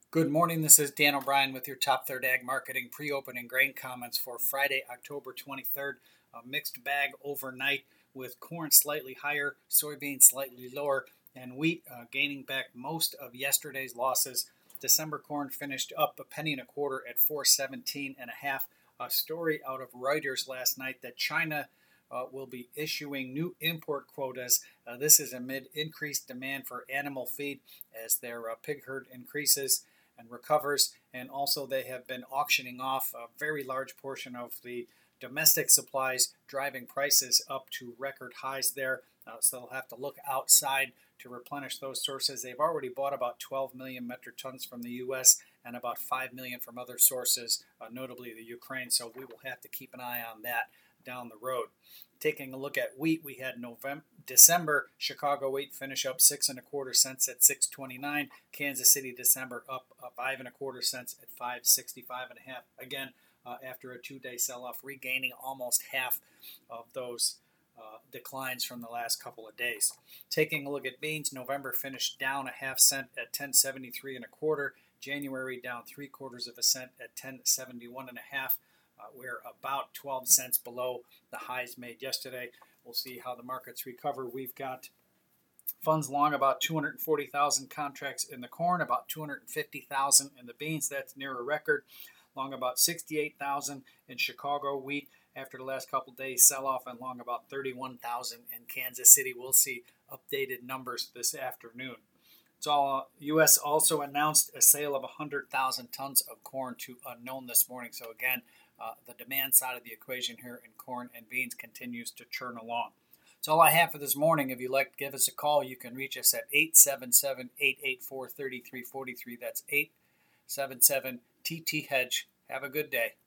Good morning. This is Dan O'Brien with your Top Third Ag Marketing pre-opening grain comments for Friday, October 23rd. A mixed bag overnight with corn slightly higher, soybeans slightly lower, and wheat gaining back most of yesterday's losses. December corn finished up a penny and a quarter at 417 and a half. A story out of Reuters last night that China will be issuing new import quotas. This is amid increased demand for animal feed as their pig herd increases and recovers, and also they have been auctioning off a very large portion of the domestic supplies, driving prices up to record highs there. So they'll have to look outside to replenish those sources. They've already bought about 12 million metric tons from the U.S. and about 5 million from other sources, notably the Ukraine. So we will have to keep an eye on that down the road. Taking a look at wheat, we had December Chicago wheat finish up 6 and a quarter cents at 6.29. Kansas City December up 5 and a quarter cents at 5.65 and a half. Again, after a 2-day sell-off, regaining almost half of those declines from the last couple of days. Taking a look at beans, November finished down a half cent at 10.73 and a quarter. January down 3/4 of a cent at 10.71 and a half. We're about 12 cents below the highs made yesterday. We'll see how the markets recover. We've got funds long about 240,000 contracts in the corn, about 250,000 in the beans. That's near a record. Long about 68,000 in Chicago wheat after the last couple of days sell-off, and long about 31,000 in Kansas City. We'll see updated numbers this afternoon. U.S. also announced a sale of 100,000 tons of corn to unknown this morning. So again, the demand side of the equation here in corn and beans continues to churn along. That's all I have for this morning. If you'd like to give us a call, you can reach us at 877-884-3343. That's 877-TT-HEDGE. Have a good day.